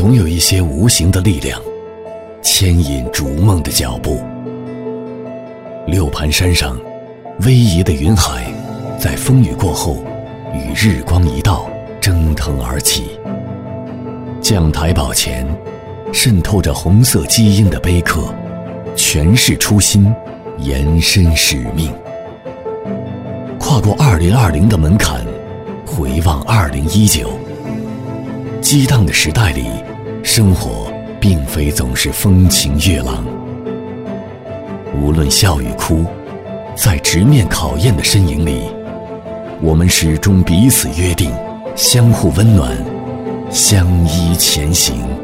总有一些无形的力量牵引逐梦的脚步。六盘山上逶迤的云海在风雨过后与日光一道蒸腾而起。将台堡前渗透着红色基因的碑刻，诠释初心，延伸使命。跨过2020的门槛，回望2019。激荡的时代里，生活并非总是风情月朗。无论笑与哭，在直面考验的身影里，我们始终彼此约定，相互温暖，相依前行。